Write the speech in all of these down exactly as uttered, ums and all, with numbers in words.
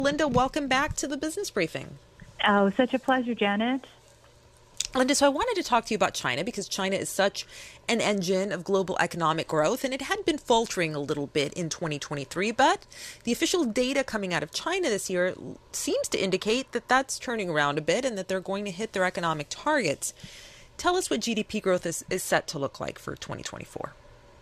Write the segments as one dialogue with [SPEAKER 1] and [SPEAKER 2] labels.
[SPEAKER 1] Linda, welcome back to the Business Briefing.
[SPEAKER 2] Oh, such a pleasure, Janet.
[SPEAKER 1] Linda, so I wanted to talk to you about China because China is such an engine of global economic growth, and it had been faltering a little bit in twenty twenty-three, but the official data coming out of China this year seems to indicate that that's turning around a bit and that they're going to hit their economic targets. Tell us what G D P growth is, is set to look like for twenty twenty-four.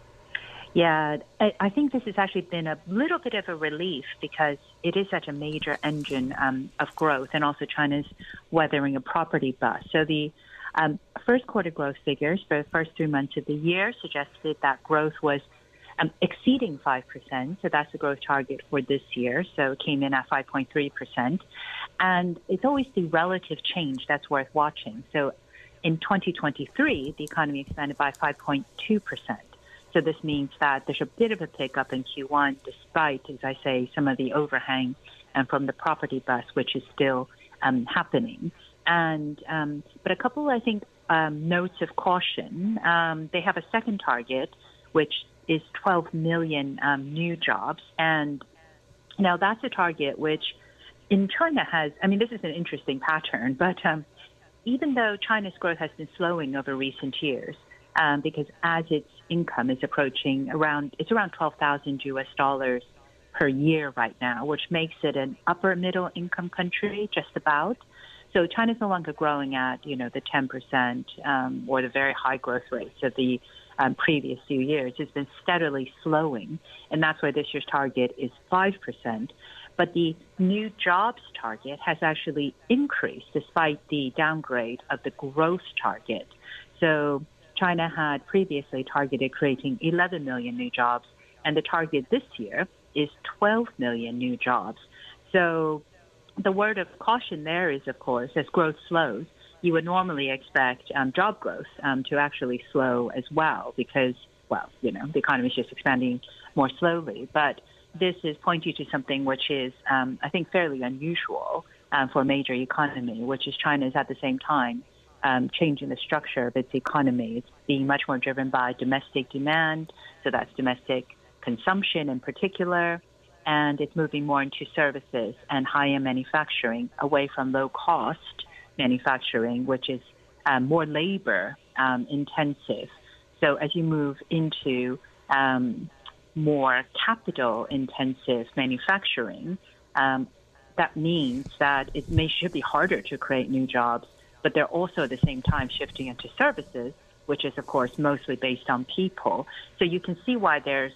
[SPEAKER 2] Yeah, I, I think this has actually been a little bit of a relief because it is such a major engine um, of growth, and also China's weathering a property bust. So the um, first quarter growth figures for the first three months of the year suggested that growth was um, exceeding five percent. So that's the growth target for this year. So it came in at five point three percent. And it's always the relative change that's worth watching. So in twenty twenty-three, the economy expanded by five point two percent. So this means that there's a bit of a pickup in Q one, despite, as I say, some of the overhang and from the property bust, which is still um, happening. And um, but a couple, I think, um, notes of caution. Um, they have a second target, which is twelve million um, new jobs, and now that's a target which, in China, has. I mean, this is an interesting pattern, but um, even though China's growth has been slowing over recent years. Um, because as its income is approaching around, it's around twelve thousand U S dollars per year right now, which makes it an upper middle income country, just about. So China's no longer growing at, you know, the ten percent um, or the very high growth rates of the um, previous few years. It's been steadily slowing, and that's why this year's target is five percent. But the new jobs target has actually increased despite the downgrade of the growth target. So China had previously targeted creating eleven million new jobs, and the target this year is twelve million new jobs. So the word of caution there is, of course, as growth slows, you would normally expect um, job growth um, to actually slow as well because, well, you know, the economy is just expanding more slowly. But this is pointing to something which is, um, I think, fairly unusual um, for a major economy, which is China is at the same time Um, changing the structure of its economy. It's being much more driven by domestic demand, so that's domestic consumption in particular, and it's moving more into services and high-end manufacturing away from low-cost manufacturing, which is um, more labor um, intensive. So as you move into um, more capital-intensive manufacturing, um, that means that it may should be harder to create new jobs, but they're also at the same time shifting into services, which is, of course, mostly based on people. So you can see why there's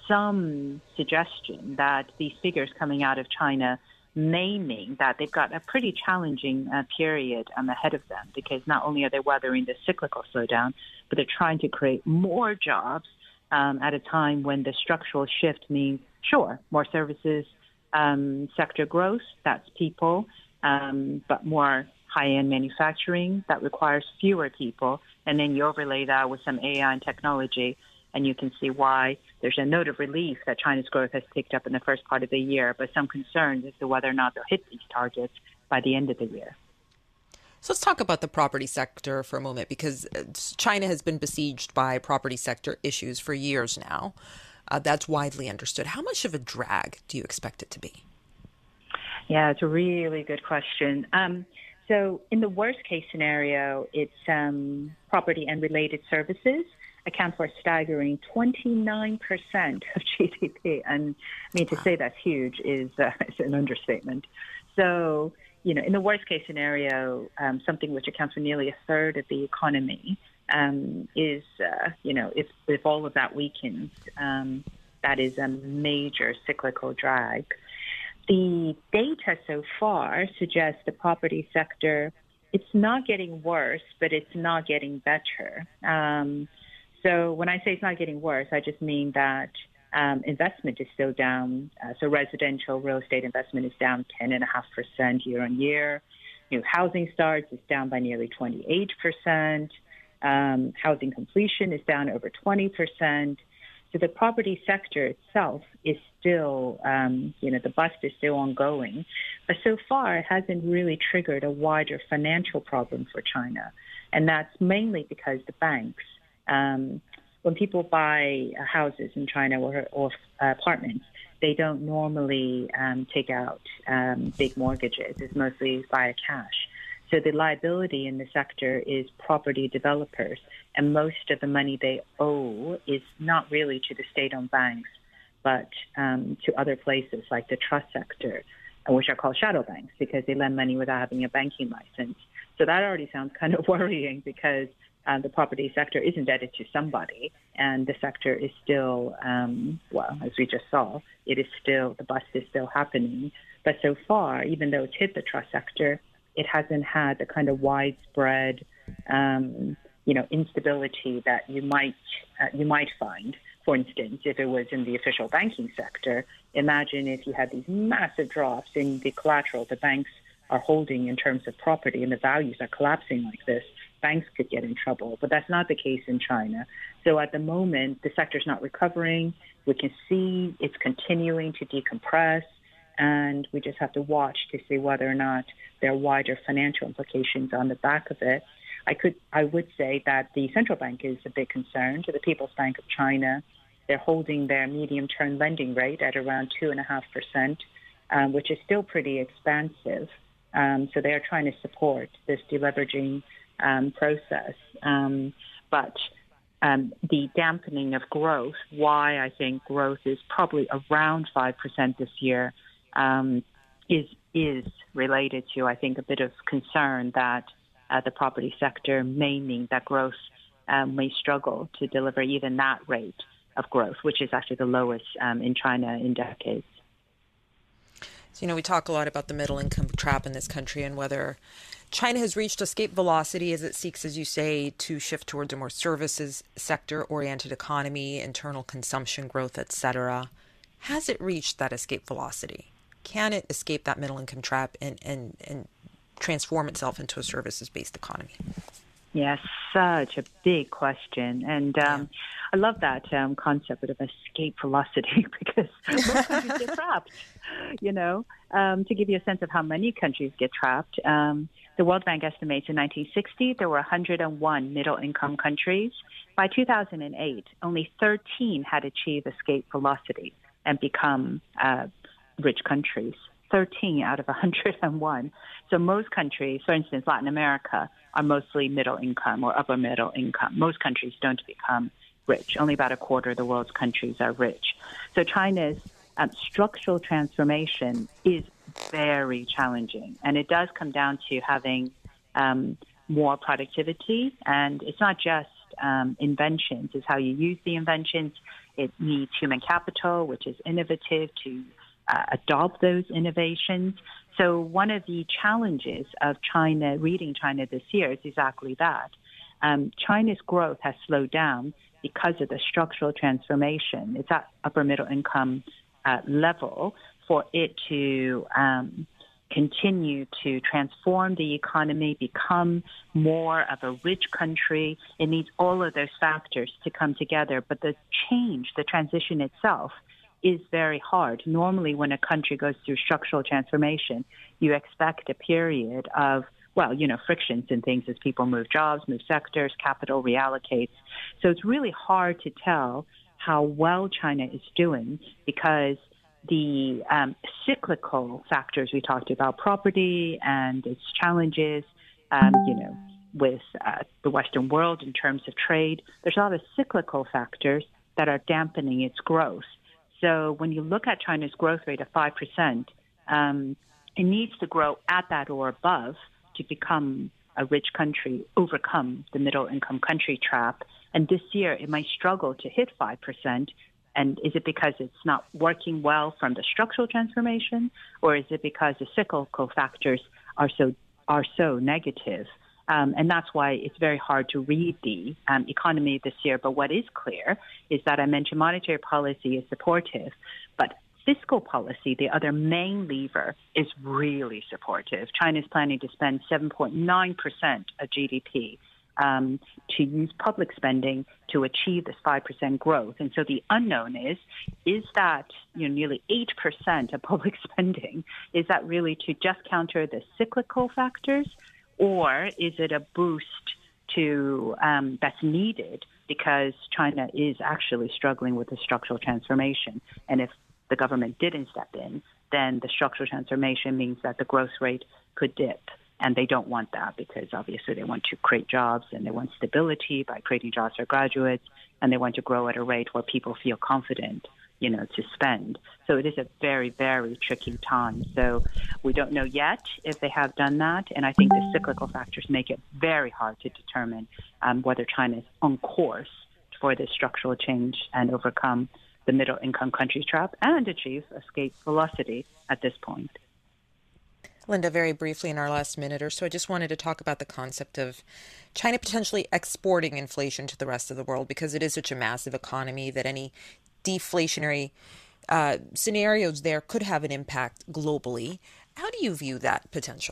[SPEAKER 2] some suggestion that these figures coming out of China may mean that they've got a pretty challenging uh, period um, ahead of them, because not only are they weathering the cyclical slowdown, but they're trying to create more jobs um, at a time when the structural shift means, sure, more services um, sector growth, that's people, um, but more high-end manufacturing that requires fewer people, and then you overlay that with some A I and technology, and you can see why there's a note of relief that China's growth has picked up in the first part of the year, but some concerns as to whether or not they'll hit these targets by the end of the year.
[SPEAKER 1] So let's talk about the property sector for a moment, because China has been besieged by property sector issues for years now. Uh, that's widely understood. How much of a drag do you expect it to be?
[SPEAKER 2] Yeah, it's a really good question. Um, So in the worst case scenario, it's um, property and related services account for a staggering twenty-nine percent of G D P. And I mean, to say that's huge is, uh, is an understatement. So, you know, in the worst case scenario, um, something which accounts for nearly a third of the economy um, is, uh, you know, if, if all of that weakens, um, that is a major cyclical drag. The data so far suggests the property sector, it's not getting worse, but it's not getting better. Um, so when I say it's not getting worse, I just mean that um, investment is still down. Uh, so residential real estate investment is down ten point five percent year on year. New housing starts is down by nearly twenty-eight percent. Um, housing completion is down over twenty percent. So the property sector itself is still, um, you know, the bust is still ongoing. But so far, it hasn't really triggered a wider financial problem for China. And that's mainly because the banks, um, when people buy houses in China or, or uh, apartments, they don't normally um, take out um, big mortgages. It's mostly via cash. So the liability in the sector is property developers, and most of the money they owe is not really to the state-owned banks, but um, to other places like the trust sector, which are called shadow banks because they lend money without having a banking license. So that already sounds kind of worrying because uh, the property sector is indebted to somebody, and the sector is still, um, well, as we just saw, it is still, the bust is still happening. But so far, even though it's hit the trust sector, it hasn't had the kind of widespread, um, you know, instability that you might uh, you might find. For instance, if it was in the official banking sector, imagine if you had these massive drops in the collateral the banks are holding in terms of property and the values are collapsing like this, banks could get in trouble. But that's not the case in China. So at the moment, the sector's not recovering. We can see it's continuing to decompress, and we just have to watch to see whether or not there are wider financial implications on the back of it. I could, I would say that the central bank is a big concern. To the People's Bank of China, they're holding their medium-term lending rate at around two and a half percent, um, which is still pretty expansive. Um, so they are trying to support this deleveraging um, process. Um, but um, the dampening of growth, why I think growth is probably around five percent this year, um, is is related to, I think, a bit of concern that uh, the property sector, meaning that growth um, may struggle to deliver even that rate of growth, which is actually the lowest um, in China in decades.
[SPEAKER 1] So, you know, we talk a lot about the middle income trap in this country and whether China has reached escape velocity as it seeks, as you say, to shift towards a more services sector-oriented economy, internal consumption growth, et cetera. Has it reached that escape velocity? Can it escape that middle income trap and, and, and transform itself into a services-based economy?
[SPEAKER 2] Yes, such a big question. And um, yeah. I love that um, concept of escape velocity because most countries get trapped. You know, um, to give you a sense of how many countries get trapped, um, the World Bank estimates in nineteen sixty there were one hundred one middle-income countries. By two thousand eight, only thirteen had achieved escape velocity and become uh, rich countries. thirteen out of one hundred one. So most countries, for instance, Latin America, are mostly middle income or upper middle income. Most countries don't become rich. Only about a quarter of the world's countries are rich. So China's um, structural transformation is very challenging. And it does come down to having um, more productivity. And it's not just um, inventions. It's how you use the inventions. It needs human capital, which is innovative to Uh, adopt those innovations. So one of the challenges of China, reading China this year, is exactly that. Um, China's growth has slowed down because of the structural transformation. It's at upper middle income uh, level for it to um, continue to transform the economy, become more of a rich country. It needs all of those factors to come together. But the change, the transition itself, is very hard. Normally, when a country goes through structural transformation, you expect a period of, well, you know, frictions and things as people move jobs, move sectors, capital reallocates. So it's really hard to tell how well China is doing because the um, cyclical factors we talked about, property and its challenges, um, you know, with uh, the Western world in terms of trade, there's a lot of cyclical factors that are dampening its growth. So when you look at China's growth rate of five percent, um, it needs to grow at that or above to become a rich country, overcome the middle-income country trap. And this year, it might struggle to hit five percent. And is it because it's not working well from the structural transformation, or is it because the cyclical factors are so are so negative? Um, and that's why it's very hard to read the um, economy this year. But what is clear is that I mentioned monetary policy is supportive, but fiscal policy, the other main lever, is really supportive. China is planning to spend seven point nine percent of G D P um, to use public spending to achieve this five percent growth. And so the unknown is, is that you know, nearly eight percent of public spending, is that really to just counter the cyclical factors? Or is it a boost to um, that's needed because China is actually struggling with the structural transformation? And if the government didn't step in, then the structural transformation means that the growth rate could dip. And they don't want that because obviously they want to create jobs and they want stability by creating jobs for graduates, and they want to grow at a rate where people feel confident, you know, to spend. So it is a very, very tricky time. So we don't know yet if they have done that. And I think the cyclical factors make it very hard to determine um, whether China is on course for this structural change and overcome the middle income countries trap and achieve escape velocity at this point.
[SPEAKER 1] Linda, very briefly in our last minute or so, I just wanted to talk about the concept of China potentially exporting inflation to the rest of the world, because it is such a massive economy that any deflationary uh, scenarios there could have an impact globally. How do you view that potential?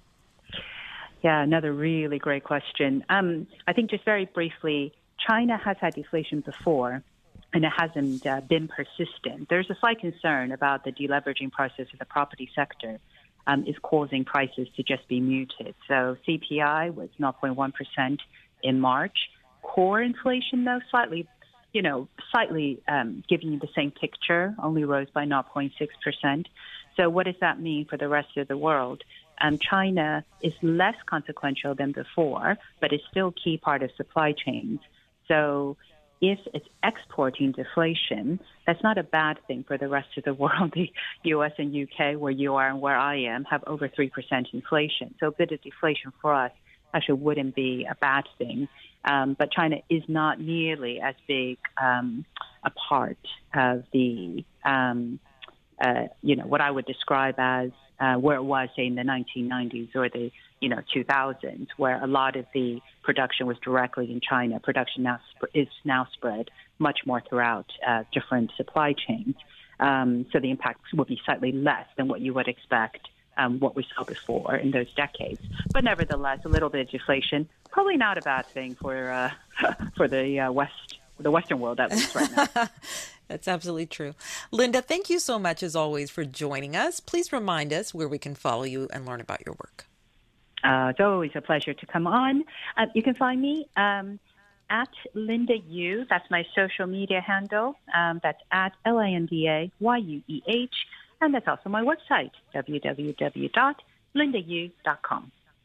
[SPEAKER 2] Yeah, another really great question. Um, I think just very briefly, China has had deflation before, and it hasn't uh, been persistent. There's a slight concern about the deleveraging process of the property sector. Um, is causing prices to just be muted. So C P I was zero point one percent in March. Core inflation, though, slightly, you know, slightly um, giving you the same picture, only rose by zero point six percent. So what does that mean for the rest of the world? Um, China is less consequential than before, but it's still a key part of supply chains. So if it's exporting deflation, that's not a bad thing for the rest of the world. The U S and U K, where you are and where I am, have over three percent inflation. So a bit of deflation for us actually wouldn't be a bad thing. Um, but China is not nearly as big um, a part of the, um, uh, you know, what I would describe as uh, where it was, say, in the nineteen nineties or the, you know, two thousands, where a lot of the production was directly in China. Production now sp- is now spread much more throughout uh, different supply chains. Um, so the impact will be slightly less than what you would expect, um, what we saw before in those decades. But nevertheless, a little bit of deflation, probably not a bad thing for uh, for the uh, West, the Western world, at least right now.
[SPEAKER 1] That's absolutely true. Linda, thank you so much, as always, for joining us. Please remind us where we can follow you and learn about your work.
[SPEAKER 2] Uh, it's always a pleasure to come on. Uh, you can find me um, at Linda Yu. That's my social media handle. Um, that's at L I N D A Y U E H. And that's also my website, w w w dot linda yu dot com.